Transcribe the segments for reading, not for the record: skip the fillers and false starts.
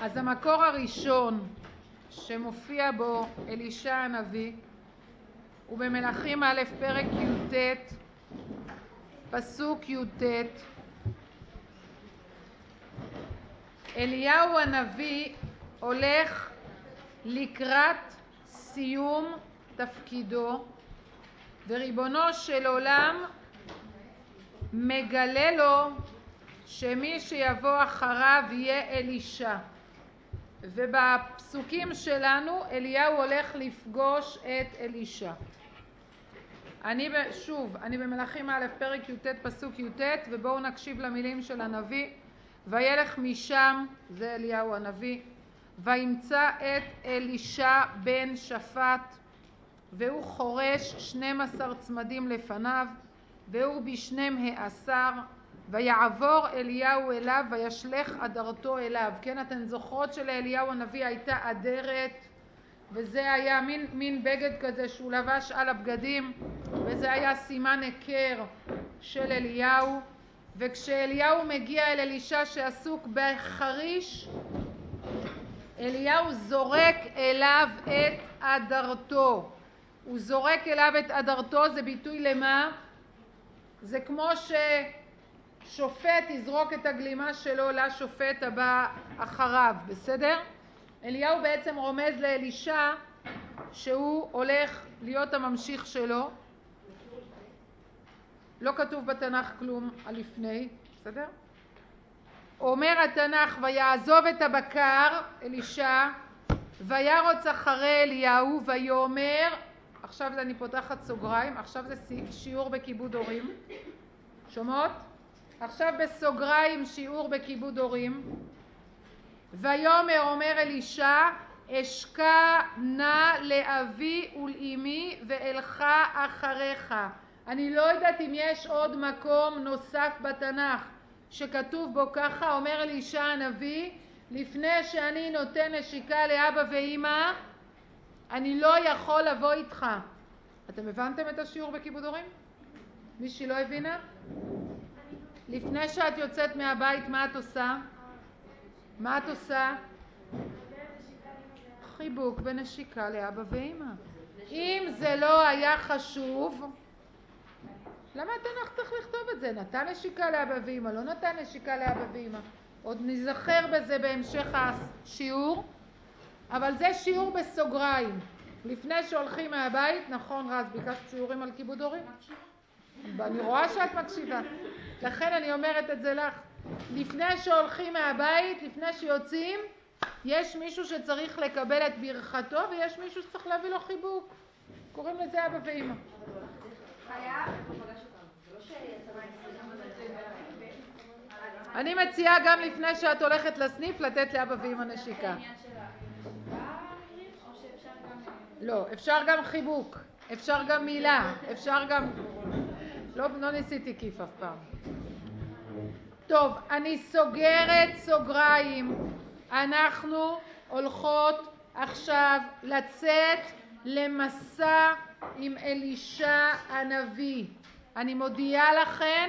אז המקור הראשון שמופיע בו אלישע הנביא הוא במלכים א' פרק י"ט פסוק י"ט. אליהו הנביא הולך לקראת סיום תפקידו וריבונו של עולם מגלה לו שמי שיבוא אחריו יהיה אלישע, ובפסוקים שלנו אליהו הולך לפגוש את אלישע. אני במלכים א' פרק י"ט פסוק י"ט, ובואו נקשיב למילים של הנביא. וילך משם, זה אליהו הנביא, וימצא את אלישע בן שפט, והוא חורש 12 צמדים לפניו, והוא בשניהם העשר, ויעבור אליהו אליו וישלך אדרתו אליו. כן, אתן זוכרות שלאליהו הנביא הייתה אדרת, וזה היה מין בגד כזה שהוא לבש על הבגדים, וזה היה סימן היכר של אליהו. וכשאליהו מגיע אל אלישע שעסוק בחריש, אליהו זורק אליו את אדרתו. הוא זורק אליו את אדרתו, זה ביטוי למה? זה כמו ששופט יזרוק את הגלימה שלו לשופט הבא אחריו, בסדר? אליהו בעצם רומז לאלישע שהוא הולך להיות הממשיך שלו. לא כתוב בתנ"ך כלום על לפני, בסדר? אומר התנ"ך ויעזוב את הבקר אלישע וירוץ אחרי אליהו ויאמר, עכשיו אני פותחת סוגריים, עכשיו זה שיעור בכיבוד הורים, שומעות? עכשיו בסוגריים שיעור בכיבוד הורים. ויאמר, אומר אלישע, אשקע נא לאבי ולאמי ואלך אחריך. אני לא יודעת אם יש עוד מקום נוסף בתנ"ך שכתוב בו ככה. אומר אלישע הנביא, לפני שאני נותן נשיקה לאבא ואמא אני לא יכול לבוא איתך. אתם הבנתם את השיעור בכיבוד הורים? מישהי לא הבינה? לפני שאת יוצאת מהבית מה את עושה? מה את עושה? חיבוק ונשיקה לאבא ואמא. אם זה לא היה חשוב, למה התנ"ך צריך לכתוב את זה? נתן נשיקה לאבא ואמא, לא נתן נשיקה לאבא ואמא. עוד נזכר בזה בהמשך השיעור, אבל זה שיעור בסוגריים. לפני שהולכים מהבית, נכון רז, ביקשת שיעורים על כיבוד הורים? ואני רואה שאת מקשיבה. לכן אני אומרת את זה לך. לפני שהולכים מהבית, לפני שיוצאים, יש מישהו שצריך לקבל את ברכתו, ויש מישהו שצריך להביא לו חיבוק. קוראים לזה אבא ואמא. אני מציעה גם לפני שאת הולכת לסניף לתת לאבא ואמא נשיקה. לא, אפשר גם חיבוק, אפשר גם מילה, אפשר גם... לא ניסיתי כיף אף פעם. טוב, אני סוגרת סוגריים. אנחנו הולכות עכשיו לצאת למסע עם אלישע הנביא. אני מודיעה לכן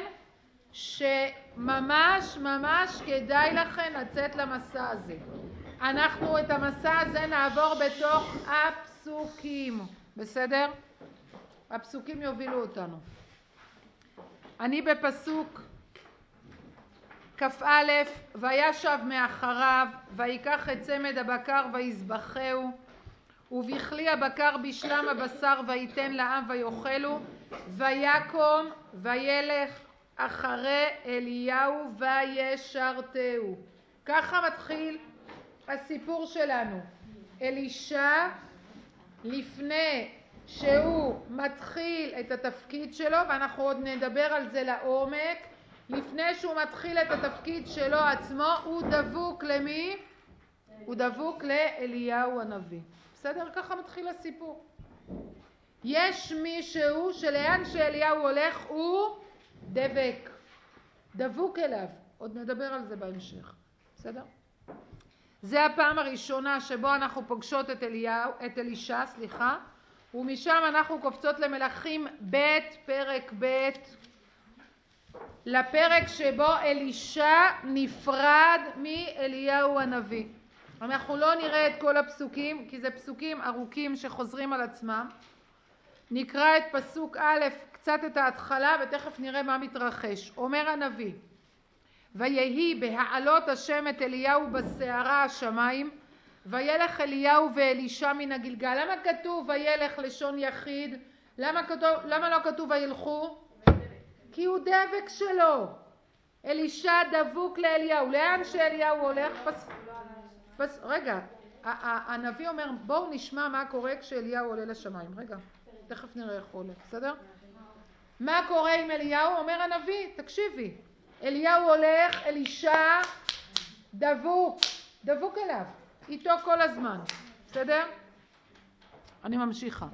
שממש ממש כדאי לכן לצאת למסע הזה. אנחנו את המסע הזה נעבור בתוך הפסוקים, בסדר? הפסוקים יובילו אותנו. אני בפסוק כ"א, וישב מאחריו ויקח את צמד הבקר ויזבחהו, ובכלי הבקר בשלם הבשר ויתן לעם ויאכלו, ויקום וילך אחרי אליהו וישרתהו. ככה מתחיל הסיפור שלנו. אלישע לפני שהוא מתחיל את התפקיד שלו, ואנחנו עוד נדבר על זה לעומק, לפני שהוא מתחיל את התפקיד שלו עצמו, הוא דבוק למי? הוא דבוק לאליהו הנביא. בסדר? ככה מתחיל הסיפור. יש מישהו שלאן שאליהו הולך הוא דבק, דבוק אליו. עוד נדבר על זה בהמשך. בסדר? זה הפעם הראשונה שבו אנחנו פוגשות את אלישע, ומשם אנחנו קופצות למלכים ב' פרק ב', לפרק שבו אלישע נפרד מאליהו הנביא. אנחנו לא נראה את כל הפסוקים, כי זה פסוקים ארוכים שחוזרים על עצמם. נקרא את פסוק א', קצת את ההתחלה, ותכף נראה מה מתרחש. אומר הנביא, ויהי בהעלות השם את אליהו בסערה השמיים, וילך אליהו ואלישע מן הגלגל. למה כתוב וילך לשון יחיד? למה לא כתוב וילכו? כי הוא דבק שלו. אלישע דבוק לאליהו. לאן שאליהו הולך? רגע, הנביא אומר בואו נשמע מה קורה כשאליהו עולה לשמיים. רגע, תכף נראה איך הוא עולה, בסדר? מה קורה עם אליהו? אומר הנביא, תקשיבי, אליהו הולך, אלישע דבוק אליו, איתו כל הזמן, בסדר? אני ממשיכה.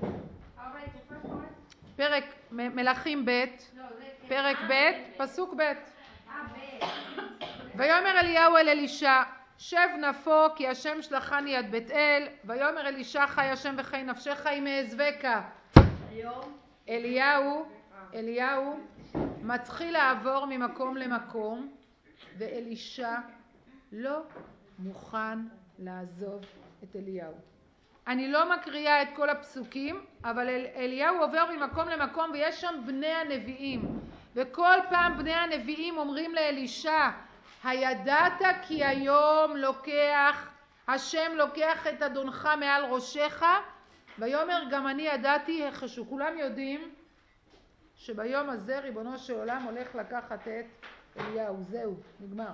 פרק מלכים ב', פרק ב', פסוק ב'. ויאמר אליהו אל אלישע, שב נפו כי השם שלחני עד בית אל. ויאמר אלישע, חי השם וחי נפשך אם אעזבך. אליהו מתחיל לעבור ממקום למקום, ואלישע לא מוכן לעזוב את אליהו. אני לא מקריאה את כל הפסוקים, אבל אליהו עובר ממקום למקום, ויש שם בני הנביאים, וכל פעם בני הנביאים אומרים לאלישע, הידעת כי היום השם לוקח את אדונך מעל ראשך? ויאמר גם אני ידעתי. כולם יודעים שביום הזה ריבונו של עולם הולך לקחת את אליהו. זהו, נגמר.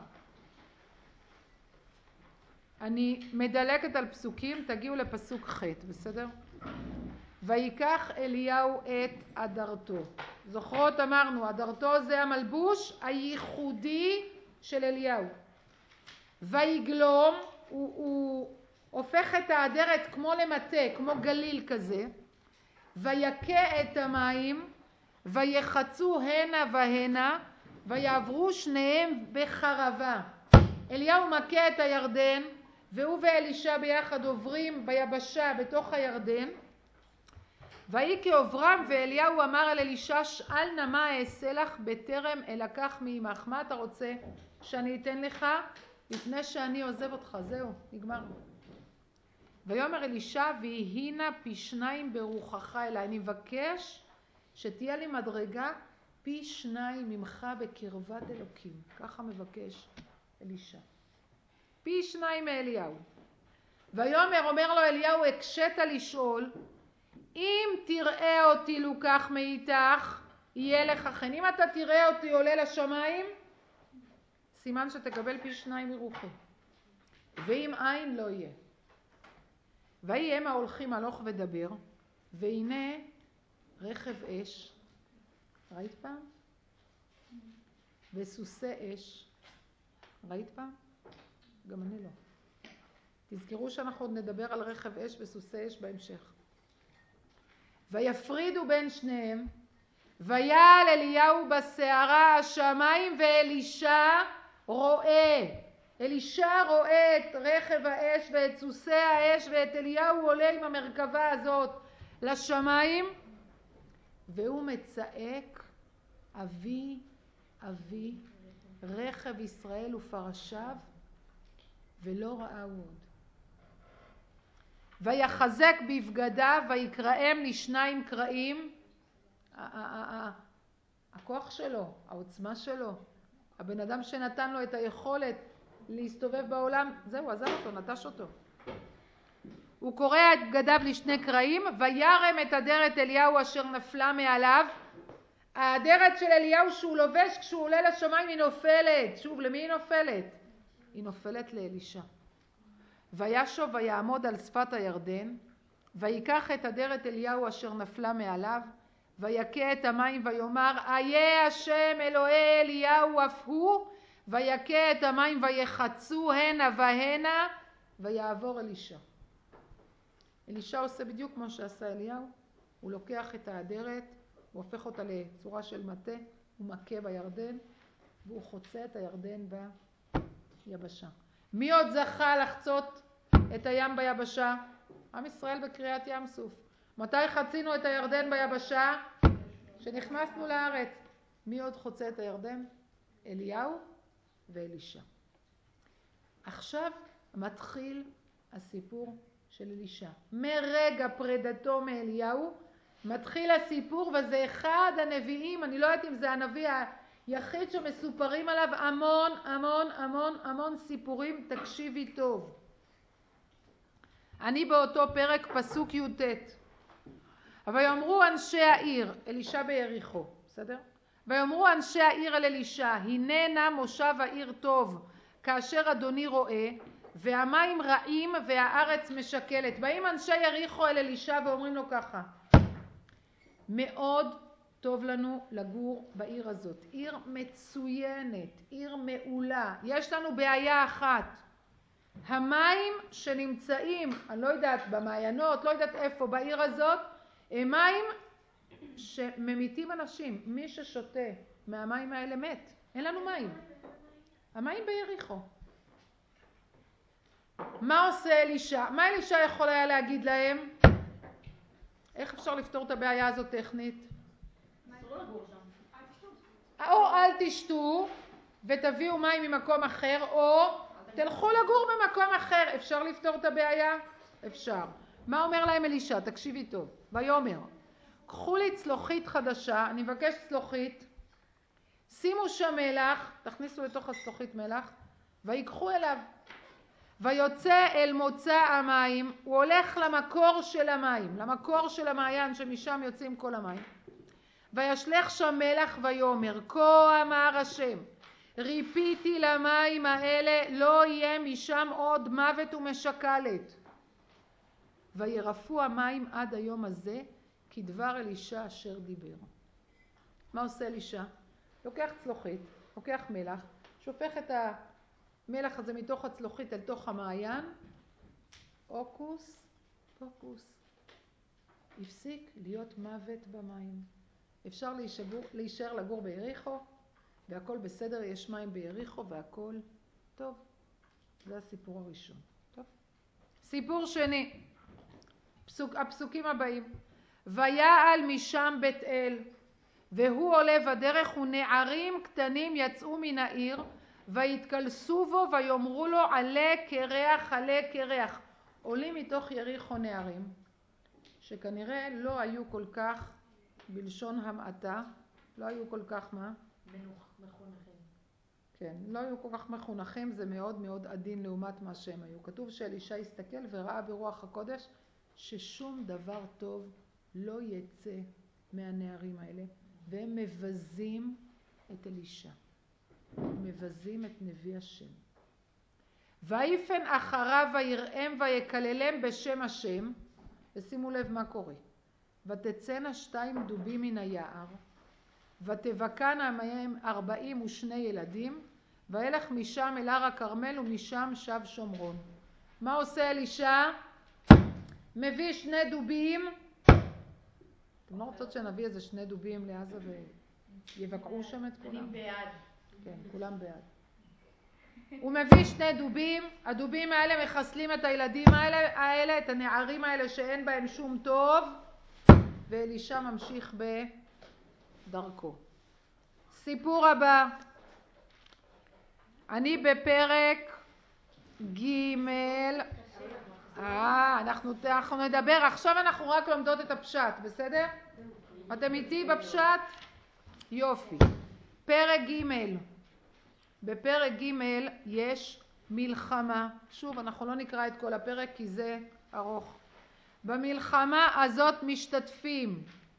אני מדלקת על פסוקים, תגיעו לפסוק ח', בסדר? ויקח אליהו את אדרתו. זוכרות, אמרנו, אדרתו זה המלבוש הייחודי של אליהו. ויגלום, הוא הופך את האדרת כמו למטה, כמו גליל כזה. ויקה את המים, ויחצו הנה והנה, ויעברו שניהם בחרבה. אליהו מכה את הירדן, והוא ואלישע ביחד עוברים ביבשה בתוך הירדן. ויהי כעוברם, ואליהו אמר אל אלישע, שאל נא מה אעשה לך בטרם אלקח מעמך. מה אתה רוצה שאני אתן לך לפני שאני עוזב אותך? זהו, נגמר. ויאמר אלישע, ויהי נא פי 2 ברוחך אליי. אני מבקש שתהיה לי מדרגה פי 2 ממך בקרבת אלוקים. ככה מבקש אלישע. פי 2 מאליהו. ויאמר, אומר לו אליהו, הקשית לשאול, אם תראה אותי לוקח מאיתך, יהיה לך חן. אם אתה תראה אותי עולה לשמיים, סימן שתקבל פי 2 מרוחי. ואם אין, לא יהיה. ויהי הם ההולכים הלוך ודבר, והנה רכב אש. ראית פעם? וסוסי אש. ראית פעם? גם אני לא. תזכרו שאנחנו עוד נדבר על רכב אש וסוסי אש בהמשך. ויפרידו בין שניהם, ויעל אליהו בסערה השמיים, ואלישע רואה. אלישע רואה את רכב האש ואת סוסי האש, ואת אליהו עולה עם המרכבה הזאת לשמיים, והוא מצעק, אבי אבי רכב ישראל ופרשיו, ולא ראהו עוד. ויחזק בבגדיו, ויקראם לשניים קרעים. הכוח שלו, העוצמה שלו, הבן אדם שנתן לו את היכולת להסתובב בעולם, זהו, עזב אותו, נטש אותו. הוא קורע את בגדיו לשני קרעים, וירם את אדרת אליהו אשר נפלה מעליו. האדרת של אליהו שהוא לובש כשהוא עולה לשמיים היא נופלת. שוב, למי היא נופלת? היא נופלת לאלישע. וישוב ויעמוד על שפת הירדן, ויקח את אדרת אליהו אשר נפלה מעליו, ויקה את המים, ויאמר, איה השם אלוהי אליהו אף הוא, ויקה את המים, ויחצו הנה והנה, ויעבור אלישע. אלישע עושה בדיוק כמו שעשה אליהו. הוא לוקח את האדרת, הוא הופך אותה לצורה של מטה, הוא מכה בירדן, והוא חוצה את הירדן ביבשה. מי עוד זכה לחצות את הים ביבשה? עם ישראל בקריאת ים סוף. מתי חצינו את הירדן ביבשה? שנכנסנו לארץ. מי עוד חוצה את הירדן? אליהו ואלישע. עכשיו מתחיל הסיפור של אלישע. מרגע פרידתו מאליהו מתחיל הסיפור, וזה אחד הנביאים, אני לא יודעת אם זה הנביא היחיד שמסופרים עליו המון המון המון המון סיפורים. תקשיבי טוב. אני באותו פרק פסוק י"ט. ויאמרו אנשי העיר, אלישע ביריחו, בסדר? ויאמרו אנשי העיר אל אלישע, הנה נא מושב העיר טוב, כאשר אדוני רואה, והמים רעים והארץ משקלת. באים אנשי יריחו אל אלישע ואומרים לו ככה, מאוד טוב לנו לגור בעיר הזאת, עיר מצוינת, עיר מעולה, יש לנו בעיה אחת, המים שנמצאים, אני לא יודעת, במעיינות, לא יודעת איפה, בעיר הזאת, הם מים שממיתים אנשים. מי ששותה מהמים האלה מת. אין לנו מים. המים ביריחו. מה עושה אלישע? מה אלישע יכול היה להגיד להם? איך אפשר לפתור את הבעיה הזאת טכנית? או אל תשתו ותביאו מים ממקום אחר, או תלכו לגור במקום אחר. אפשר לפתור את הבעיה? אפשר. מה אומר להם אלישע? תקשיבי טוב. ויאמר, קחו לי צלוחית חדשה, אני מבקש צלוחית, שימו שם מלח, תכניסו לתוך הצלוחית מלח, ויקחו אליו. ויוצא אל מוצא המים, הוא הולך למקור של המים, למקור של המעיין שמשם יוצאים כל המים. וישלך שם מלח ויאמר, כה אמר השם, ריפיתי למים האלה, לא יהיה משם עוד מוות ומשקלת. וירפו המים עד היום הזה, כדבר אלישע אשר דיבר. מה עושה אלישע? לוקח צלוחית, לוקח מלח, שופך את המלח הזה מתוך הצלוחית אל תוך המעיין, אוקוס, פוקוס. הפסיק להיות מוות במים. אפשר להישאר לגור ביריחו, והכל בסדר, יש מים ביריחו והכל טוב. זה הסיפור הראשון. טוב. סיפור שני, הפסוקים הבאים. ויעל משם בית אל, והוא עולה בדרך, ונערים קטנים יצאו מן העיר, ויתקלסו בו ויאמרו לו, עלה קרח, עלה קרח. עולים מתוך יריחו נערים, שכנראה לא היו כל כך, בלשון המעטה, לא היו כל כך מה? מחונכים. כן, לא היו כל כך מחונכים, זה מאוד מאוד עדין לעומת מה שהם היו. כתוב שאלישע הסתכל וראה ברוח הקודש ששום דבר טוב לא יצא מהנערים האלה, והם מבזים את אלישע, מבזים את נביא השם. ויפן אחריו ויראם ויקללם בשם השם, ושימו לב מה קורה. ותצאנה 2 דובים מן היער, ותבקענה מהם 42 ילדים, וילך משם אל הר הכרמל, ומשם שב שומרון. מה עושה אלישע? מביא 2 דובים. אתם לא רוצות שנביא איזה 2 דובים לעזה ויבקעו שם את כולם? אני בעד. כן, כולם בעד. הוא מביא 2 דובים, הדובים האלה מחסלים את הילדים האלה, את הנערים האלה שאין בהם שום טוב, ואלישע ממשיך בדרכו. סיפור הבא, אני בפרק ג' אנחנו נדבר, עכשיו אנחנו רק לומדות את הפשט, בסדר? אתם איתי בפשט? יופי. פרק ג', בפרק ג' יש מלחמה. שוב, אנחנו לא נקרא את כל הפרק כי זה ארוך. במלחמה הזאת משתתפים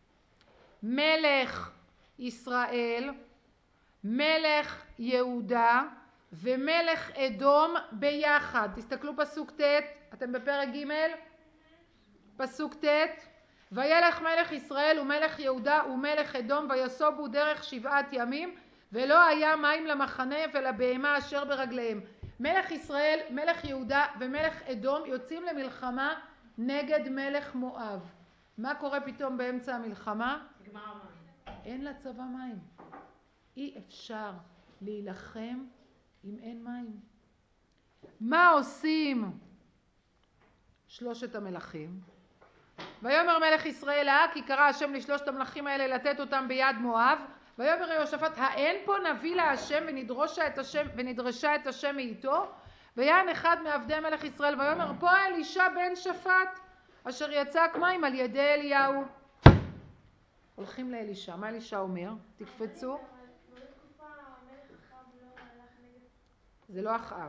מלך ישראל, מלך יהודה ומלך אדום ביחד. תסתכלו פסוק ט', אתם בפרק ג', פסוק ט', וילך מלך ישראל ומלך יהודה ומלך אדום ויסובו דרך 7 ימים, ולא היה מים למחנה ולבהמה אשר ברגליהם. מלך ישראל, מלך יהודה ומלך אדום יוצאים למלחמה נגד מלך מואב. מה קורה פתאום באמצע המלחמה? אין לצבא מים. אי אפשר להילחם אם אין מים. מה עושים 3 המלכים? ויאמר מלך ישראל, כי קרא השם ל3 המלכים האלה לתת אותם ביד מואב. ויאמר יהושפט, האין פה נביא להשם ונדרשה את השם מאיתו? ויען אחד מעבדי מלך ישראל ויאמר פה אלישע בן שפט אשר יצק מים על ידי אליהו. הולכים לאלישע, מה אלישע אומר? תקפצו. זה לא אחאב.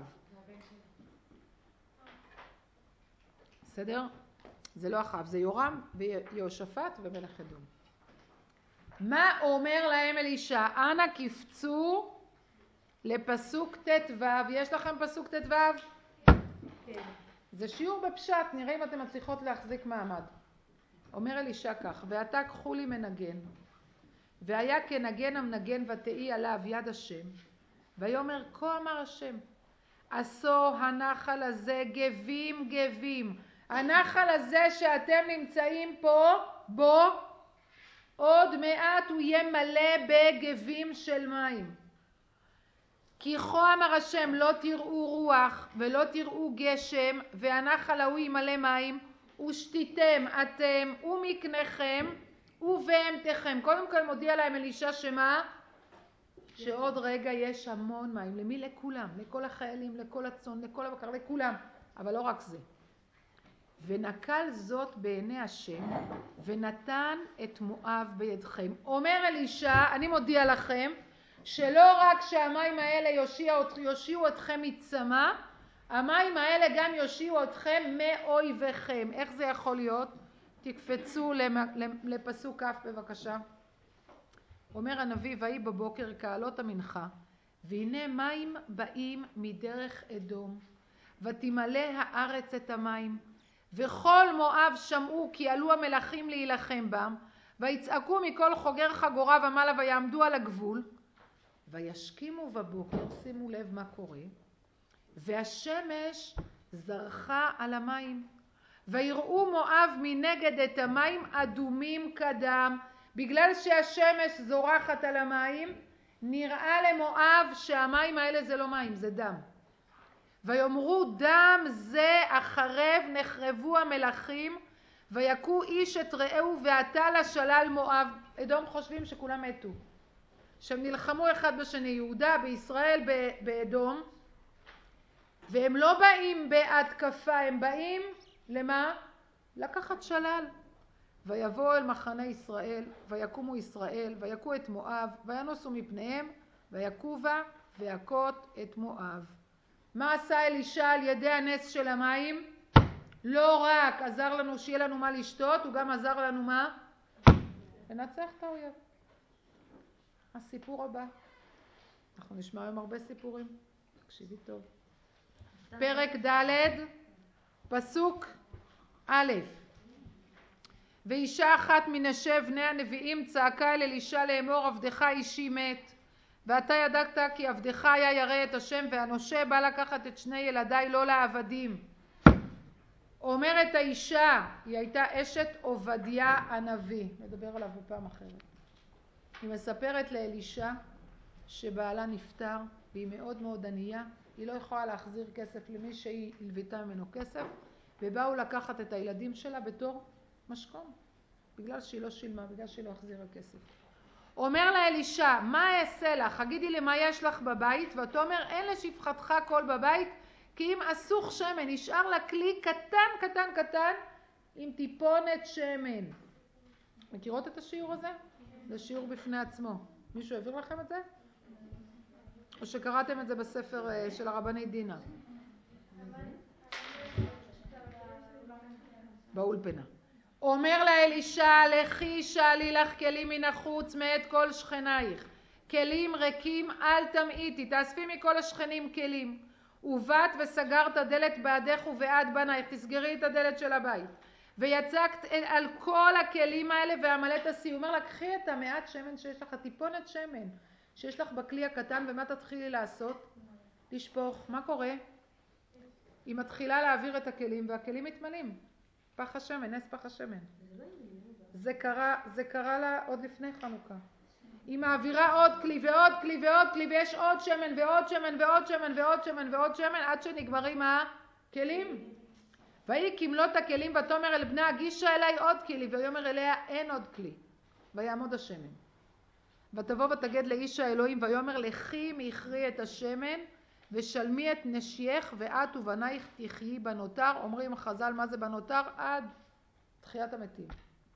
בסדר? זה לא אחאב, זה יורם ויהושפט ומלך אדום. מה אומר להם אלישע? אנא קפצו לפסוק ט"ו. יש לכם פסוק ט"ו? כן. זה שיעור בפשט, נראה אם אתם מצליחות להחזיק מעמד. אומר אלישע כך, ועתה קחו לי מנגן, והיה כנגן המנגן ותהי עליו יד השם, ויאמר כה אמר השם, עשו הנחל הזה גבים גבים. הנחל הזה שאתם נמצאים פה בו, עוד מעט הוא יהיה מלא בגבים של מים. כי כה אמר השם, לא תראו רוח ולא תראו גשם, והנחל ההוא ימלא מים, ושתיתם אתם ומקניכם ובהמתכם. קודם כל מודיע להם אלישע שמה? שעוד רגע יש המון מים. למי? לכולם, לכל החיילים, לכל הצאן, לכל הבקר, לכולם. אבל לא רק זה. ונקל זאת בעיני השם ונתן את מואב בידכם. אומר אלישע, אני מודיע לכם שלא רק שהמים האלה יושיעו אתכם מצמא, המים האלה גם יושיעו אתכם מאויביכם. איך זה יכול להיות? תקפצו לפסוק כ' בבקשה. אומר הנביא, ויהי בבוקר כעלות המנחה, והנה מים באים מדרך אדום, ותמלא הארץ את המים, וכל מואב שמעו כי עלו המלכים להילחם בם, ויצעקו מכל חוגר חגורה ומעלה ויעמדו על הגבול, וישכימו בבוקר, שימו לב מה קורה, והשמש זרחה על המים, ויראו מואב מנגד את המים אדומים כדם. בגלל שהשמש זורחת על המים, נראה למואב שהמים האלה זה לא מים, זה דם. ויאמרו דם זה החרב נחרבו המלכים, ויקו איש את רעהו ועתה לשלל מואב. אדום חושבים שכולם מתו, שהם נלחמו אחד בשני, יהודה בישראל באדום, והם לא באים בהתקפה, הם באים למה? לקחת שלל. ויבואו אל מחנה ישראל, ויקומו ישראל, ויכו את מואב, וינוסו מפניהם, ויכו בה, ויכות את מואב. מה עשה אלישע על ידי הנס של המים? לא רק עזר לנו שיהיה לנו מה לשתות, הוא גם עזר לנו מה? לנצח את האויב. הסיפור הבא. אנחנו נשמע היום הרבה סיפורים. תקשיבי טוב. פרק ד' פסוק א'. ואישה אחת מנשי בני הנביאים צעקה אל אלישע לאמור, עבדך אישי מת, ואתה ידעת כי עבדך היה ירא את השם, והנושה בא לקחת את שני ילדיי לא לעבדים. אומרת האישה, היא הייתה אשת עובדיה הנביא, נדבר עליו בפעם אחרת. היא מספרת לאלישע שבעלה נפטר והיא מאוד מאוד ענייה, היא לא יכולה להחזיר כסף למי שהיא הלוותה ממנו כסף, ובאו לקחת את הילדים שלה בתור משכון, בגלל שהיא לא שילמה, בגלל שהיא לא החזירה כסף. אומר לה אלישע, מה אעשה לך? הגידי לי מה יש לך בבית, ואתה אומר אין לשפחתך קול בבית, כי אם אסוך שמן, נשאר לה כלי קטן קטן קטן עם טיפונת שמן. מכירות את השיעור הזה? זה שיעור בפני עצמו. מישהו העביר לכם את זה? או שקראתם את זה בספר של הרבני דינה? באולפנה. אומר לה אלישע, לכי שאלי לך כלים מן החוץ מאת כל שכנייך, כלים ריקים אל תמעיטי, תאספי מכל השכנים כלים, ובאת וסגרת דלת בעדך ובעד בנייך, תסגרי את הדלת של הבית, ויצקת על כל הכלים האלה והמלאת עשי. הוא אומר לה, קחי את המעט שמן שיש לך, טיפונת שמן שיש לך בכלי הקטן, ומה תתחילי לעשות? לשפוך. מה קורה? היא מתחילה להעביר את הכלים והכלים מתמלאים. פח השמן, נס פח השמן. זה קרה לה עוד לפני חנוכה. היא מעבירה עוד כלי ועוד כלי ועוד כלי, ויש עוד שמן ועוד שמן ועוד שמן ועוד שמן ועוד שמן, עד שנגמרים הכלים. והיא כמלות הכלים ותאמר אל בנה, הגישה אליי עוד כלי, ויאמר אליה אין עוד כלי. ויעמוד השמן. ותבוא ותגד לאיש האלוהים, ויאמר לכי מכרי את השמן ושלמי את נשייך ואת ובנייך תחיי בנותר. אומרים חז"ל מה זה בנותר? עד תחיית המתים.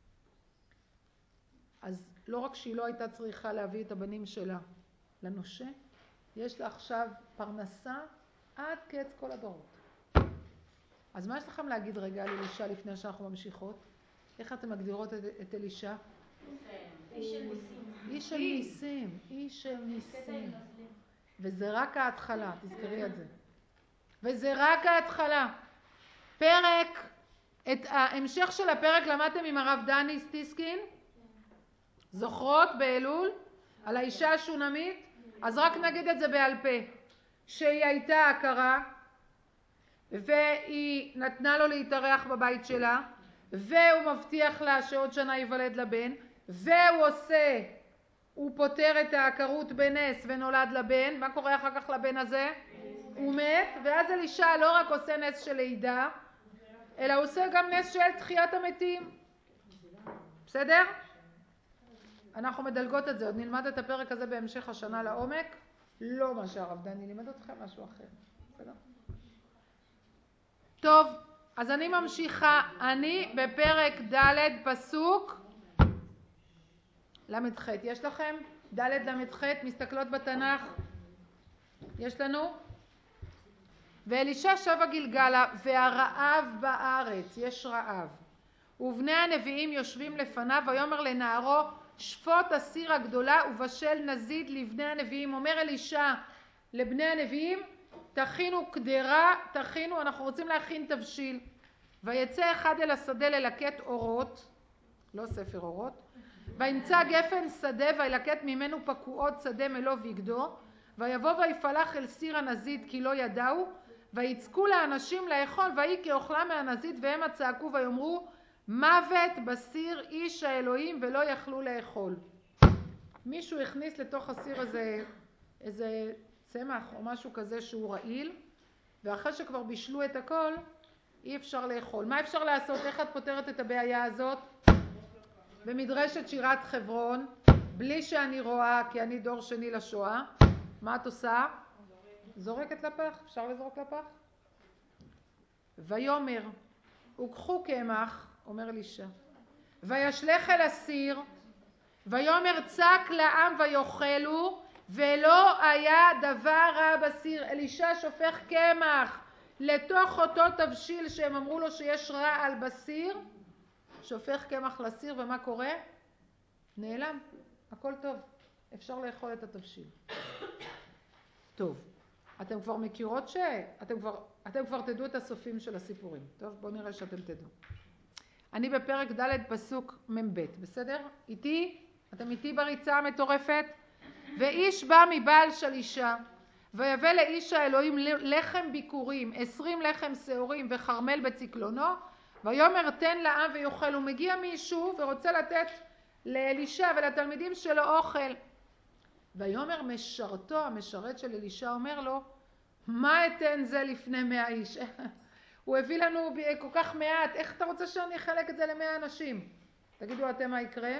אז לא רק שהיא לא הייתה צריכה להביא את הבנים שלה לנושה, יש לה עכשיו פרנסה עד קץ כל הדורות. אז מה יש לכם להגיד רגע על אלישע לפני שאנחנו ממשיכות? איך אתם מגדירות את אלישע? איש של ניסים. איש של ניסים, איש של ניסים. וזה רק ההתחלה, תזכרי את זה. וזה רק ההתחלה. פרק, את ההמשך של הפרק למדתם עם הרב דני סטיסקין? זוכרות באלול? על האישה השונמית? אז רק נגיד את זה בעל פה. שהיא הייתה עקרה, והיא נתנה לו להתארח בבית שלה, והוא מבטיח לה שעוד שנה ייוולד לבן, והוא עושה, הוא פותר את העקרות בנס ונולד לבן. מה קורה אחר כך לבן הזה? הוא מת, ואז אלישע לא רק עושה נס של לידה, אלא הוא עושה גם נס של תחיית המתים. בסדר? אנחנו מדלגות את זה, עוד נלמד את הפרק הזה בהמשך השנה לעומק, לא מה שהרב דני לימד אתכם, משהו אחר. בסדר? טוב, אז אני ממשיכה, אני בפרק ד' פסוק למ"ח. יש לכם? ד' למ"ח, מסתכלות בתנ"ך. יש לנו? ואלישע שב גלגלה, והרעב בארץ, יש רעב. ובני הנביאים יושבים לפניו, ויאמר לנערו, שפוט הסיר הגדולה ובשל נזיד לבני הנביאים. אומר אלישע לבני הנביאים, תכינו קדרה, תכינו, אנחנו רוצים להכין תבשיל. ויצא אחד אל השדה ללקט אורות, לא ספר אורות, וימצא גפן שדה וילקט ממנו פקועות שדה מלוא בגדו, ויבוא ויפלח אל סיר הנזיד כי לא ידעו, ויצקו לאנשים לאכול, ויהי כאוכלה מהנזיד, והם צעקו ויאמרו, מוות בסיר איש האלוהים, ולא יכלו לאכול. מישהו הכניס לתוך הסיר איזה צמח או משהו כזה שהוא רעיל, ואחרי שכבר בישלו את הכל, אי אפשר לאכול. מה אפשר לעשות? איך את פותרת את הבעיה הזאת? במדרשת שירת חברון, בלי שאני רואה, כי אני דור שני לשואה, מה את עושה? זורקת לפח. אפשר לזרוק לפח? ויאמר, וקחו קמח, אומר אלישע, וישלך אל הסיר, ויאמר צק לעם ויאכלו, ולא היה דבר רע בסיר. אלישע שופך קמח לתוך אותו תבשיל שהם אמרו לו שיש רעל בסיר, שופך קמח לסיר, ומה קורה? נעלם, הכל טוב, אפשר לאכול את התבשיל. טוב, אתם כבר מכירות אתם כבר תדעו את הסופים של הסיפורים. טוב, בואו נראה שאתם תדעו. אני בפרק ד' פסוק מ"ב, בסדר? איתי? אתם איתי בריצה המטורפת? ואיש בא מבעל שלישה, ויבא לאיש האלוהים לחם ביקורים, 20 לחם שעורים וחרמל בצקלונו, ויאמר תן לעם ויאכל. הוא מגיע מישהו ורוצה לתת לאלישע ולתלמידים שלו אוכל. ויאמר משרתו, המשרת של אלישע, אומר לו, מה אתן זה לפני 100 איש? הוא הביא לנו כל כך מעט, איך אתה רוצה שאני אחלק את זה ל100 אנשים? תגידו אתם מה יקרה?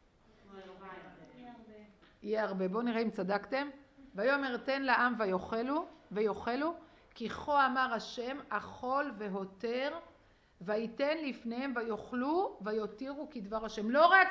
יהיה הרבה. בואו נראה אם צדקתם. ויאמר תן לעם ויאכלו, כי כה אמר השם, אכול והותר, ויתן לפניהם ויאכלו ויותירו כדבר השם. לא רק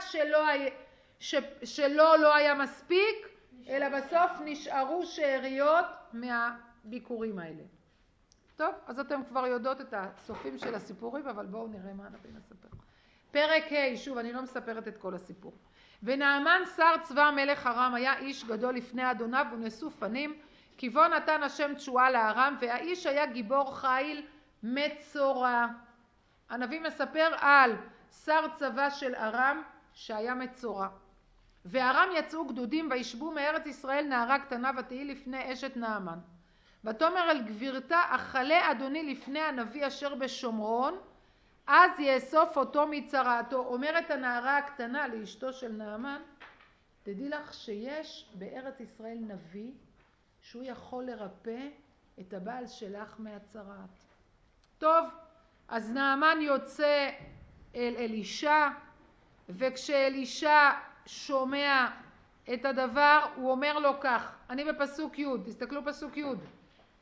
שלא לא היה מספיק, אלא בסוף נשארו שאריות מהביקורים האלה. טוב, אז אתם כבר יודעות את הסופים של הסיפורים, אבל בואו נראה מה אנחנו נספר. פרק ה', שוב, אני לא מספרת את כל הסיפור. ונעמן שר צבא מלך ארם היה איש גדול לפני אדוניו ונשוא פנים, כי בו נתן השם תשועה לארם, והאיש היה גיבור חיל מצורע. הנביא מספר על שר צבא של ארם שהיה מצורע. וארם יצאו גדודים וישבו מארץ ישראל נערה קטנה ותהי לפני אשת נעמן. ותאמר אל גבירתה, אכלה אדוני לפני הנביא אשר בשומרון, אז יאסוף אותו מצרעתו. אומרת הנערה הקטנה לאשתו של נעמן, תדעי לך שיש בארץ ישראל נביא שהוא יכול לרפא את הבעל שלך מהצרעת. טוב, אז נעמן יוצא אל אלישע, וכשאלישע שומע את הדבר הוא אומר לו כך, אני בפסוק י', תסתכלו פסוק י',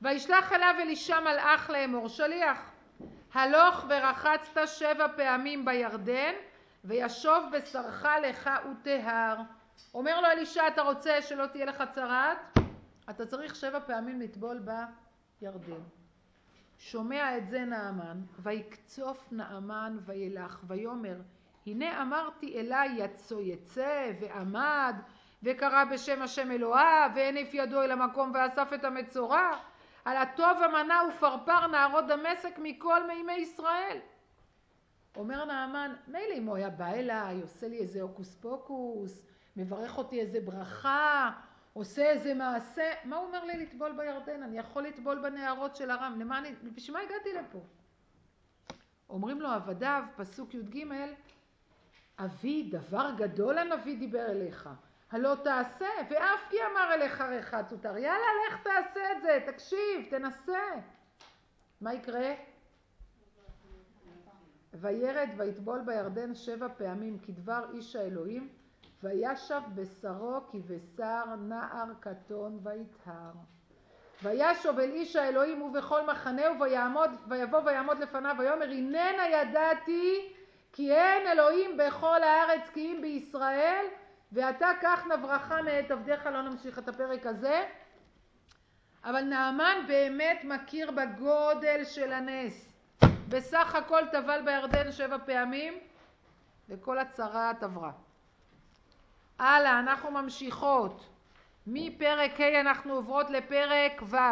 וישלח אליו אלישע מלאך לאמור, שליח, הלוך ורחצת 7 פעמים בירדן, וישוב בשרך לך וטהר. אומר לו אלישע, אתה רוצה שלא תהיה לך צרעת? אתה צריך 7 פעמים לטבול בירדן. שומע את זה נעמן, ויקצוף נעמן וילך, ויאמר, הנה אמרתי אלי יצא ועמד, וקרא בשם השם אלוהיו, והניף ידו אל המקום ואסף את המצורע, על הטוב המנה ופרפר נהרות דמשק מכל מימי ישראל. אומר נעמן, מילא אם הוא היה בא אליי, עושה לי איזה הוקוס פוקוס, מברך אותי איזה ברכה, עושה איזה מעשה, מה הוא אומר לי לטבול בירדן? אני יכול לטבול בנהרות של הרם, בשביל מה הגעתי לפה? אומרים לו עבדיו, פסוק י"ג, אבי, דבר גדול הנביא דיבר אליך, הלא תעשה, ואף כי אמר אליך רחץ ותר, יאללה, לך תעשה את זה, תקשיב, תנסה. מה יקרה? וירד ויטבול בירדן 7 פעמים כדבר איש האלוהים, וישב בשרו כבשר נער קטון ויטהר. וישוב אל איש האלוהים ובכל מחנהו, ויבוא ויעמוד לפניו, ויאמר, הננה ידעתי כי אין אלוהים בכל הארץ כי אם בישראל, ואתה קח נא ברכה מאת עבדיך. לא נמשיך את הפרק הזה, אבל נעמן באמת מכיר בגודל של הנס. בסך הכל טבל בירדן 7 פעמים וכל הצרעת עברה. הלאה, אנחנו ממשיכות. מפרק ה' אנחנו עוברות לפרק ו'.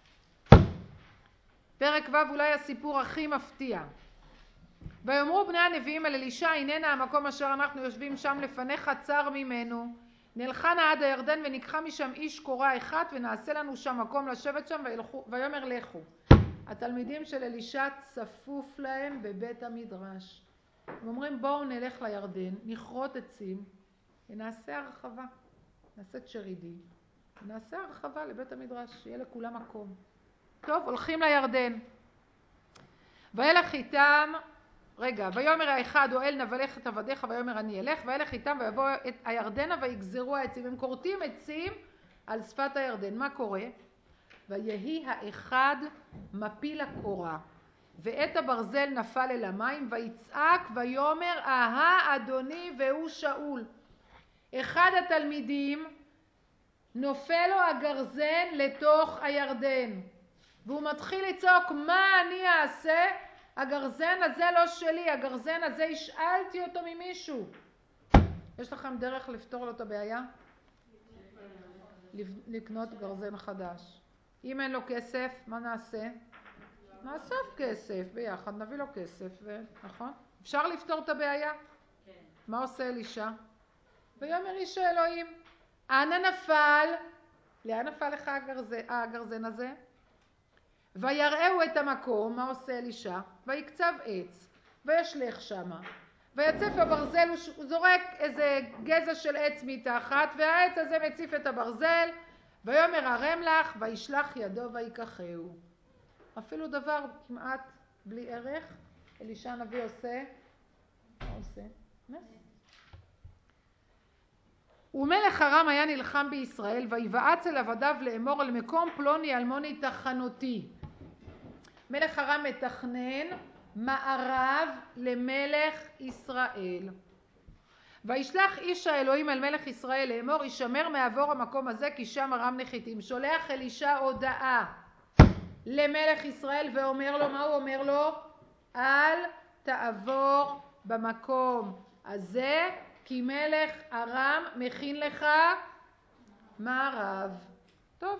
פרק ו' אולי הסיפור הכי מפתיע. ויאמרו בני הנביאים אל אלישע, הננה המקום אשר אנחנו יושבים שם לפניך צר ממנו, נלכה נא עד הירדן וניקחה משם איש קורה אחד ונעשה לנו שם מקום לשבת שם. ויאמר לכו. התלמידים של אלישע צפוף להם בבית המדרש. הם אומרים, בואו נלך לירדן, נכרות עצים ונעשה הרחבה, נעשה צ'רידי, נעשה הרחבה לבית המדרש, שיהיה לכולם מקום. טוב, הולכים לירדן. וילך איתם, ויאמר האחד אוהל נבלך את עבדיך, ויאמר אני אלך, וילך איתם ויבוא את הירדנה ויגזרו העצים. הם כורתים עצים על שפת הירדן. מה קורה? ויהי האחד מפיל הקורה, ואת הברזל נפל אל המים, ויצעק ויאמר, אהה אדוני, והוא שאול. אחד התלמידים נופל לו הגרזן לתוך הירדן, והוא מתחיל לצעוק, מה אני אעשה? הגרזן הזה לא שלי, הגרזן הזה השאלתי אותו ממישהו. יש לכם דרך לפתור לו את הבעיה? לקנות גרזן חדש. אם אין לו כסף, מה נעשה? נאסוף כסף ביחד, נביא לו כסף, נכון? אפשר לפתור את הבעיה? כן. מה עושה אלישע? ויאמר איש האלוהים, אנה נפל? לאן נפל לך הגרזן הזה? ויראהו את המקום. מה עושה אלישע? ויקצב עץ וישלך שמה, ויצף הברזל, הוא זורק איזה גזע של עץ מתחת, והעץ הזה מציף את הברזל. ויאמר הרם לך, וישלח ידו ויקחהו. אפילו דבר כמעט בלי ערך, אלישע הנביא עושה, מה עושה? נס. ומלך ארם היה נלחם בישראל, ויבעץ אל עבדיו לאמור, על מקום פלוני אלמוני תחנותי. מלך ארם מתכנן מערב למלך ישראל. וישלח איש האלוהים אל מלך ישראל לאמור, ישמר מעבור המקום הזה כי שם ארם נחיתים. שולח אלישע הודעה למלך ישראל ואומר לו, מה הוא אומר לו? אל תעבור במקום הזה כי מלך ארם מכין לך מערב. טוב.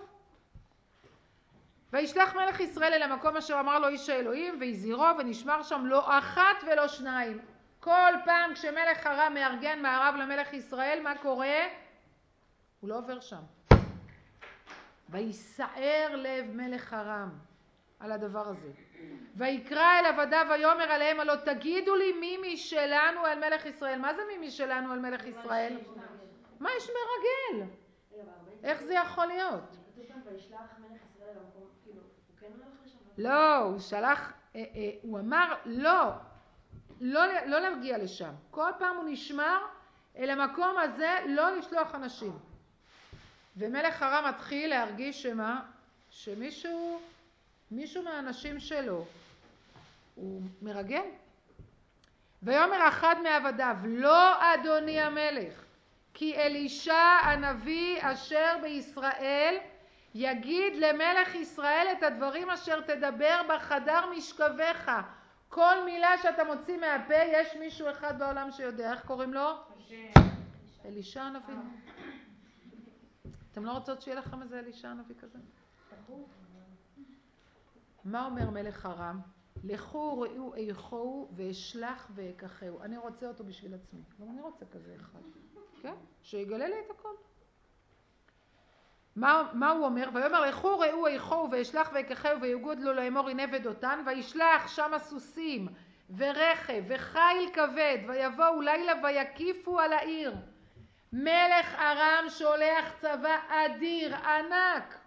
וישלח מלך ישראל אל המקום אשר אמר לו איש האלוהים, ויזהירו ונשמר שם לא אחת ולא שניים. כל פעם כשמלך ארם מארגן מערב למלך ישראל, מה קורה? הוא לא עובר שם. ויסער לב מלך ארם על הדבר הזה. ויקרא אל עבדיו ויאמר עליהם, הלא תגידו לי מי משלנו אל מלך ישראל. מה זה מי משלנו אל מלך ישראל? מה יש מרגל? איך זה יכול להיות? וישלח מלך ישראל למקום, כאילו, הוא כן הולך לשם? לא, הוא שלח, הוא אמר לא להגיע לשם. כל פעם הוא נשמר אל המקום הזה, לא לשלוח אנשים. ומלך ארם מתחיל להרגיש שמה? שמישהו מהאנשים שלו הוא מרגל. ויאמר אחד מעבדיו, לא אדוני המלך, כי אלישע הנביא אשר בישראל יגיד למלך ישראל את הדברים אשר תדבר בחדר משכבך. כל מילה שאתה מוציא מהפה, יש מישהו אחד בעולם שיודע. איך קוראים לו? אלישע הנביא. אתם לא רוצות שיהיה לכם איזה אלישע הנביא כזה? מה אומר מלך ארם? לכו ראו איכהו ואשלח ואקחהו. אני רוצה אותו בשביל עצמי. גם אני רוצה כזה אחד. כן? שיגלה לי את הכל. מה הוא אומר? ויאמר לכו ראו איכהו ואשלח ואקחהו ויגוד לו לאמור הנה ודותן וישלח שם סוסים ורכב וחיל כבד ויבואו לילה ויקיפו על העיר. מלך ארם שולח צבא אדיר ענק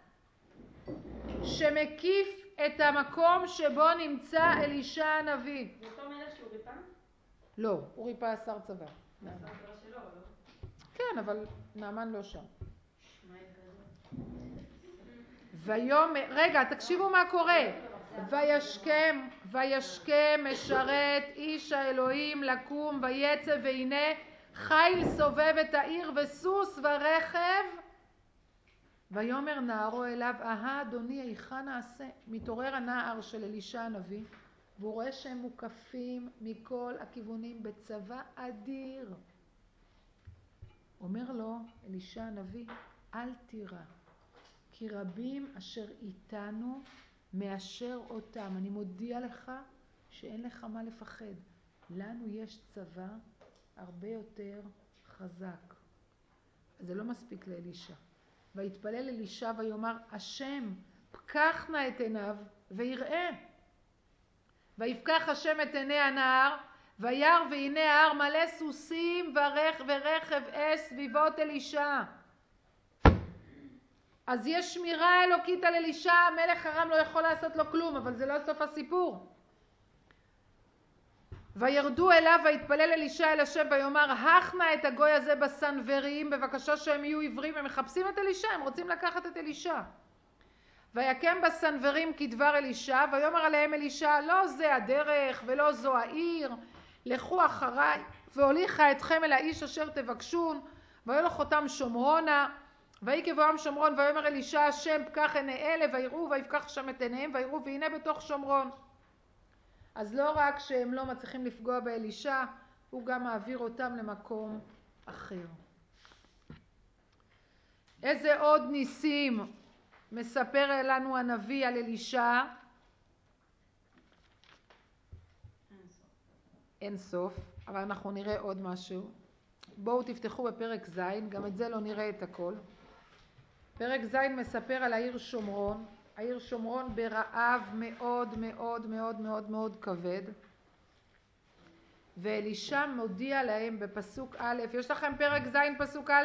שמקיף את המקום שבו נמצא אלישע הנביא. זה אותו מלך שהוא ריפה? לא, הוא ריפה שר צבא. שר צבא שלו, לא? כן, אבל נעמן לא שם. ויאמר, רגע, תקשיבו מה קורה. וישכם משרת איש האלוהים לקום ויצא והנה חיל סובב את העיר וסוס ורכב. ויאמר נערו אליו, אדוני, היכן נעשה? מתעורר הנער של אלישע הנביא והוא רואה שהם מוקפים מכל הכיוונים בצבא אדיר. אומר לו אלישע הנביא, אל תירא, כי רבים אשר איתנו מאשר אותם. אני מודיע לך שאין לך מה לפחד. לנו יש צבא הרבה יותר חזק. זה לא מספיק לאלישע. ויתפלל אלישע ויאמר, השם פקח נא את עיניו ויראה. ויפקח השם את עיני הנער וירא והנה ההר מלא סוסים ורכב סביבות אלישע. אז יש שמירה אלוקית על אלישע. מלך ארם לא יכול לעשות לו כלום, אבל זה לא סוף הסיפור. וירדו אליו ויתפלל אלישע אל השם ויאמר, הכנה את הגוי הזה בסנוורים, בבקשה שהם יהיו עיוורים. הם מחפשים את אלישע, הם רוצים לקחת את אלישע. ויקם בסנוורים כדבר אלישע ויאמר עליהם אלישע, לא זה הדרך ולא זו העיר, לכו אחריי והוליכה אתכם אל האיש אשר תבקשון. וילך אותם שומרונה. ויקב בואם שומרון ויאמר אלישע, השם פקח עיני אלה ויראו. ויפקח שם את עיניהם ויראו והנה בתוך שומרון. אז לא רק שהם לא מצליחים לפגוע באלישע, הוא גם מעביר אותם למקום אחר. איזה עוד ניסים מספר לנו הנביא על אלישע? אין סוף, אבל אנחנו נראה עוד משהו. בואו תפתחו בפרק ז', גם את זה לא נראה את הכל. פרק ז' מספר על העיר שומרון. העיר שומרון ברעב מאוד מאוד מאוד מאוד מאוד כבד. ואלישע מודיע להם בפסוק א', יש לכם פרק ז' פסוק א'?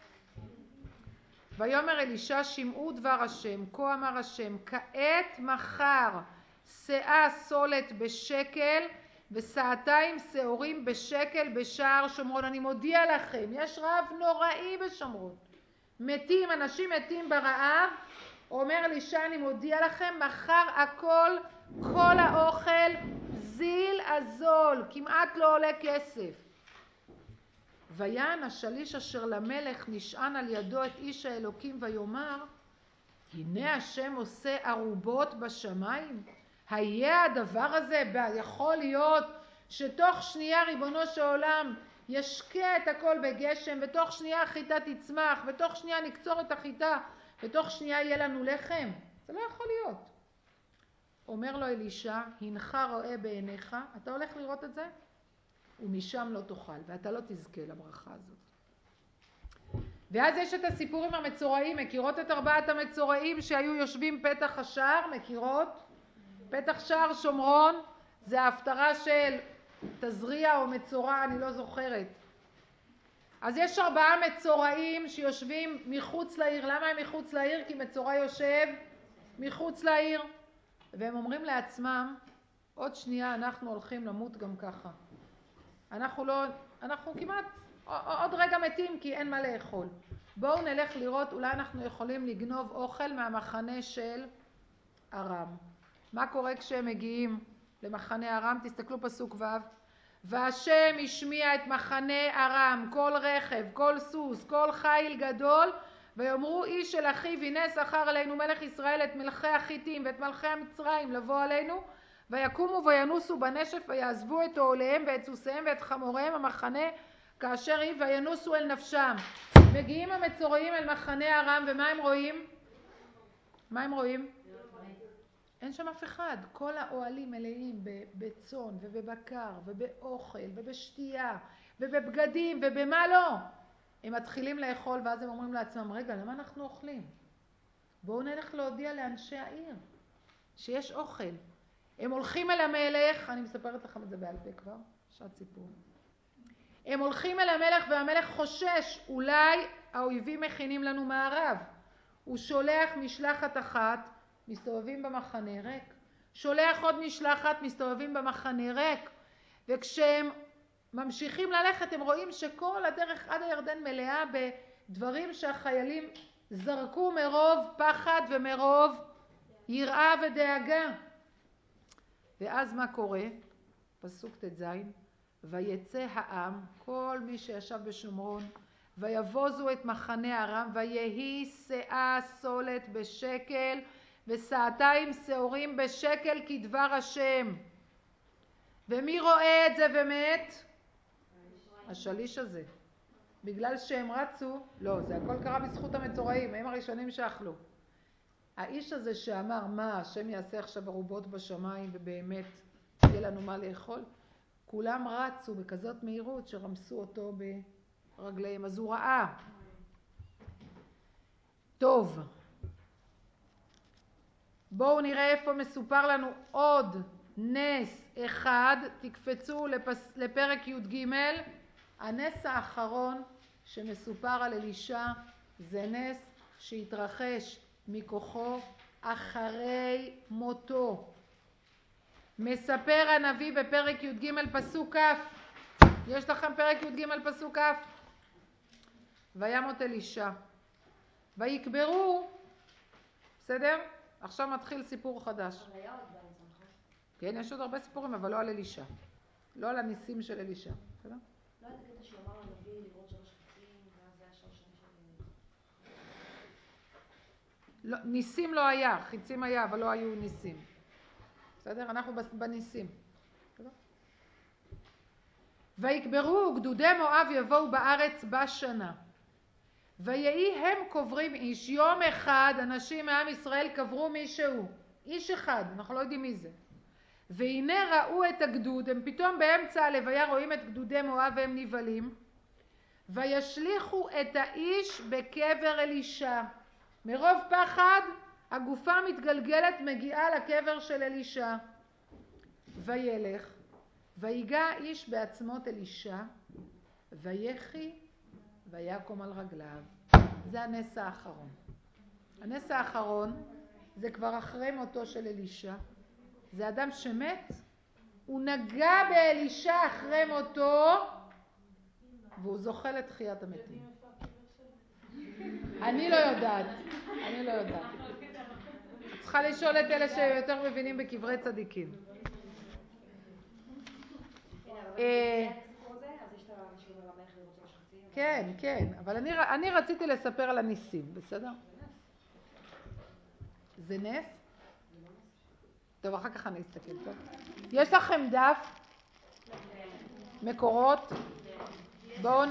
ויאמר אלישע, שמעו דבר השם, כה אמר השם, כעת מחר שאה סולת בשקל וסעתיים שעורים בשקל בשער שומרון. אני מודיע לכם, יש רעב נוראי בשומרון. מתים, אנשים מתים ברעב. אומר אלישע, אני מודיע לכם, מחר הכל, כל האוכל זיל הזול, כמעט לא עולה כסף. ויען השליש אשר למלך נשען על ידו את איש האלוקים ויאמר, הנה השם עושה ערובות בשמיים. היה הדבר הזה, יכול להיות שתוך שנייה ריבונו של עולם ישקע את הכל בגשם, ותוך שנייה החיטה תצמח, ותוך שנייה נקצור את החיטה, ותוך שנייה יהיה לנו לחם? זה לא יכול להיות. אומר לו אלישע, הנך רואה בעיניך, אתה הולך לראות את זה? ומשם לא תאכל, ואתה לא תזכה לברכה הזאת. ואז יש את הסיפורים המצורעים. מכירות את ארבעת המצורעים שהיו יושבים פתח השער? מכירות? פתח שער שומרון זה ההפטרה של תזריע או מצורע, אני לא זוכרת. אז יש 4 מצורעים שיושבים מחוץ לעיר. למה הם מחוץ לעיר? כי מצורע יושב מחוץ לעיר. והם אומרים לעצמם, עוד שנייה אנחנו הולכים למות גם ככה. אנחנו כמעט עוד רגע מתים כי אין מה לאכול. בואו נלך לראות, אולי אנחנו יכולים לגנוב אוכל מהמחנה של ארם. מה קורה כשהם מגיעים למחנה ארם? תסתכלו פסוק ו'. והשם השמיע את מחנה ארם, כל רכב, כל סוס, כל חיל גדול, ויאמרו איש אל אחיו, הנה שכר עלינו מלך ישראל את מלכי החיתים ואת מלכי המצרים לבוא עלינו, ויקומו וינוסו בנשף ויעזבו את אוהליהם ואת סוסיהם ואת חמוריהם המחנה כאשר היא, וינוסו אל נפשם. מגיעים המצורעים אל מחנה ארם, ומה הם רואים? מה הם רואים? אין שם אף אחד. כל האוהלים מלאים בצאן ובבקר ובאוכל ובשתייה ובבגדים ובמה לא. הם מתחילים לאכול ואז הם אומרים לעצמם, רגע, למה אנחנו אוכלים? בואו נלך להודיע לאנשי העיר שיש אוכל. הם הולכים אל המלך, אני מספרת לכם את זה בעל פה כבר, שעת סיפור. הם הולכים אל המלך והמלך חושש, אולי האויבים מכינים לנו מערב. הוא שולח משלחת אחת, מסתובבים במחנה ריק. שולח עוד משלחת, מסתובבים במחנה ריק. וכשהם ממשיכים ללכת, הם רואים שכל הדרך עד הירדן מלאה בדברים שהחיילים זרקו מרוב פחד ומרוב יראה ודאגה. ואז מה קורה? פסוק ט"ז. ויצא העם, כל מי שישב בשומרון, ויבוזו את מחנה ארם, ויהי שאה סולת בשקל, ושעתיים שעורים בשקל כדבר השם. ומי רואה את זה ומת? השליש הזה. בגלל שהם רצו, לא, זה הכל קרה בזכות המצורעים, הם הראשונים שאכלו. האיש הזה שאמר, מה, השם יעשה עכשיו ערובות בשמיים ובאמת יהיה לנו מה לאכול? כולם רצו בכזאת מהירות שרמסו אותו ברגליהם, אז הוא ראה. טוב, בואו נראה איפה מסופר לנו עוד נס אחד. תקפצו לפרק י"ג. הנס האחרון שמסופר על אלישע זה נס שהתרחש מכוחו אחרי מותו. מספר הנביא בפרק י"ג פסוק כ'. יש לכם פרק י"ג פסוק כ'. וימות אלישע ויקברו. בסדר? עכשיו מתחיל סיפור חדש. אבל היה עוד באמצע, נכון? כן, יש עוד הרבה סיפורים, אבל לא על אלישע. לא על הניסים של אלישע. בסדר? לא היה את הקטע שהוא אמר לנביא לראות 3 חצים, ואז זה היה 3 שנים של... לא, ניסים לא היה, חיצים היה, אבל לא היו ניסים. בסדר? אנחנו בניסים. בסדר? ויקברו גדודי מואב יבואו בארץ בשנה. ויהי הם קוברים איש. יום אחד אנשים מעם ישראל קברו מישהו. איש אחד, אנחנו לא יודעים מי זה. והנה ראו את הגדוד, הם פתאום באמצע הלוויה רואים את גדודי מואב והם נבהלים. וישליכו את האיש בקבר אלישע. מרוב פחד הגופה מתגלגלת מגיעה לקבר של אלישע. וילך ויגע איש בעצמות אלישע ויחי ויקום על רגליו. זה הנס האחרון. הנס האחרון זה כבר אחרי מותו של אלישע. זה אדם שמת, הוא נגע באלישע אחרי מותו והוא זוכה לתחיית המתים. אני לא יודעת. צריכה לשאול את אלה שיותר מבינים בקברי צדיקים. כן, כן, אבל אני רציתי לספר על הניסים, בסדר? זה נס? טוב, אחר כך אני אסתכל, טוב? יש לכם דף? מקורות? בואו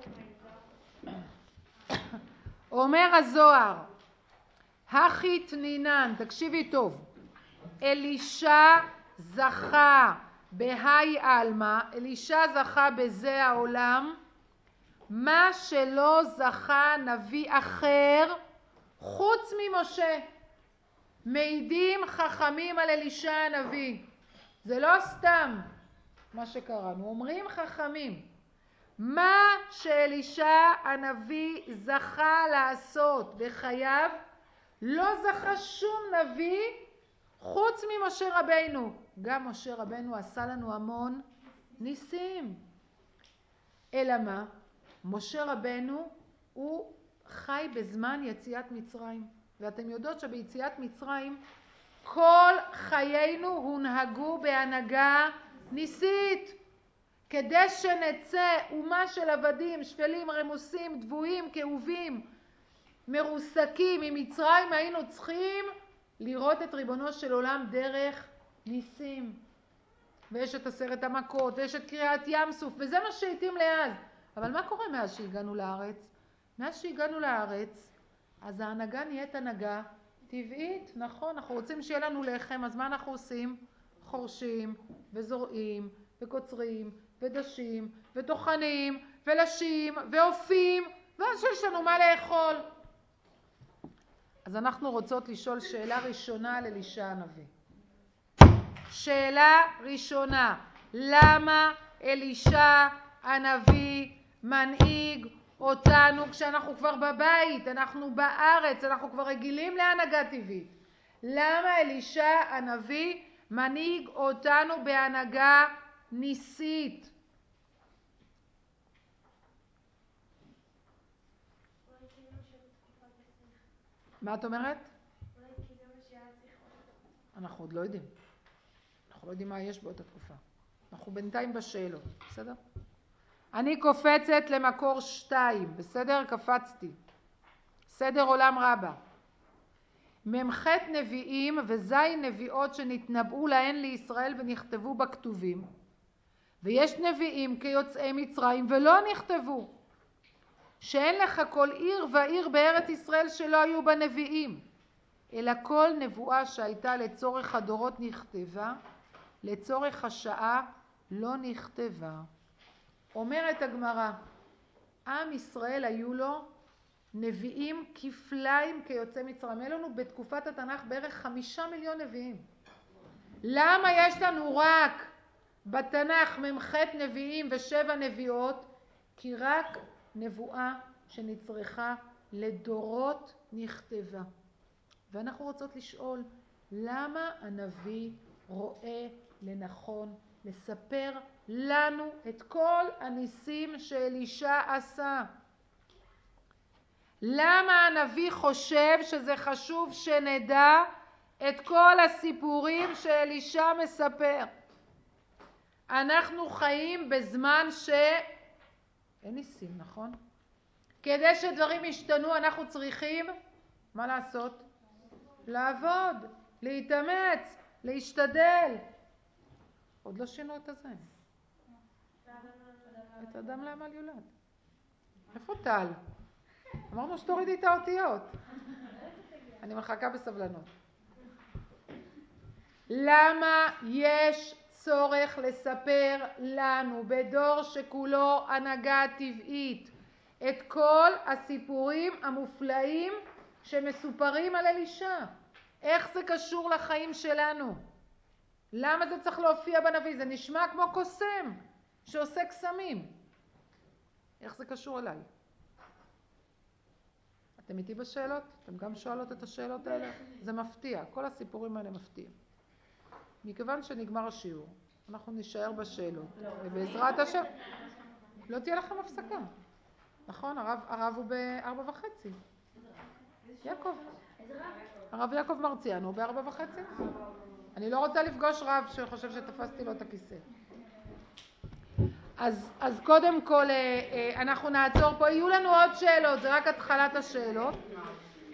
אומר הזוהר, הכי תנינן, תקשיבי טוב, אלישע זכה בהי אלמה, אלישע זכה בזה העולם, מה שלא זכה נביא אחר חוץ ממשה. מעידים חכמים על אלישע הנביא. זה לא סתם מה שקראנו, אומרים חכמים. מה שאלישע הנביא זכה לעשות בחייו, לא זכה שום נביא חוץ ממשה רבנו. גם משה רבנו עשה לנו המון ניסים. אלא מה? משה רבנו הוא חי בזמן יציאת מצרים. ואתם יודעות שביציאת מצרים כל חיינו הונהגו בהנהגה ניסית. כדי שנצא אומה של עבדים, שפלים, רמוסים, דבויים, כאובים, מרוסקים ממצרים, היינו צריכים לראות את ריבונו של עולם דרך ניסים. ויש את 10 המכות, ויש את קריעת ים סוף, וזה מה שהתאים לאז. אבל מה קורה מאז שהגענו לארץ? מאז שהגענו לארץ, אז ההנהגה נהיית הנהגה טבעית, נכון? אנחנו רוצים שיהיה לנו לחם, אז מה אנחנו עושים? חורשים, וזורעים, וקוצרים, ודשים, וטוחנים, ולשים, ואופים, ואז שיש לנו מה לאכול. אז אנחנו רוצות לשאול שאלה ראשונה על אלישע הנביא. שאלה ראשונה, למה אלישע הנביא מנהיג אותנו כשאנחנו כבר בבית, אנחנו בארץ, אנחנו כבר רגילים להנהגה טבעית? למה אלישע הנביא מנהיג אותנו בהנהגה ניסית? מה את אומרת? אנחנו עוד לא יודעים. אנחנו לא יודעים מה יש באותה תקופה. אנחנו בינתיים בשאלות, בסדר? אני קופצת למקור 2, בסדר? קפצתי. סדר עולם רבה. ממ"ח נביאים וזין נביאות שנתנבאו להן לישראל ונכתבו בכתובים. ויש נביאים כיוצאי מצרים ולא נכתבו. שאין לך כל עיר ועיר בארץ ישראל שלא היו בה נביאים. אלא כל נבואה שהייתה לצורך הדורות נכתבה, לצורך השעה לא נכתבה. אומרת הגמרא, עם ישראל היו לו נביאים כפליים כיוצאי מצרים. היו לנו בתקופת התנ"ך בערך 5 מיליון נביאים. למה יש לנו רק בתנ"ך ממ"ח נביאים ו7 נביאות? כי רק נבואה שנצרכה לדורות נכתבה. ואנחנו רוצות לשאול, למה הנביא רואה לנכון לספר לנו את כל הניסים שאלישע עשה? למה הנביא חושב שזה חשוב שנדע את כל הסיפורים שאלישע מספר? אנחנו חיים בזמן אין ניסים, נכון? כדי שדברים ישתנו אנחנו צריכים, מה לעשות? לעבוד, להתאמץ, להשתדל. עוד לא שינו את הזה. את אדם לעמל יולד. איפה טל? אמרנו שתורידי את האותיות. אני מחכה בסבלנות. למה יש צורך לספר לנו בדור שכולו הנהגה טבעית את כל הסיפורים המופלאים שמסופרים על אלישע? איך זה קשור לחיים שלנו? למה זה צריך להופיע בנביא? זה נשמע כמו קוסם שעושה קסמים. איך זה קשור אליי? אתם איתי בשאלות? אתם גם שואלות את השאלות האלה? זה מפתיע, כל הסיפורים האלה מפתיעים. מכיוון שנגמר השיעור, אנחנו נשאר בשאלות. ובעזרת השם, לא תהיה לכם הפסקה. נכון, הרב הוא ב4:30. יעקב. הרב יעקב מרציאנו הוא ב4:30. אני לא רוצה לפגוש רב שחושב שתפסתי לו את הכיסא. אז קודם כל אנחנו נעצור פה. יהיו לנו עוד שאלות, זה רק התחלת השאלות.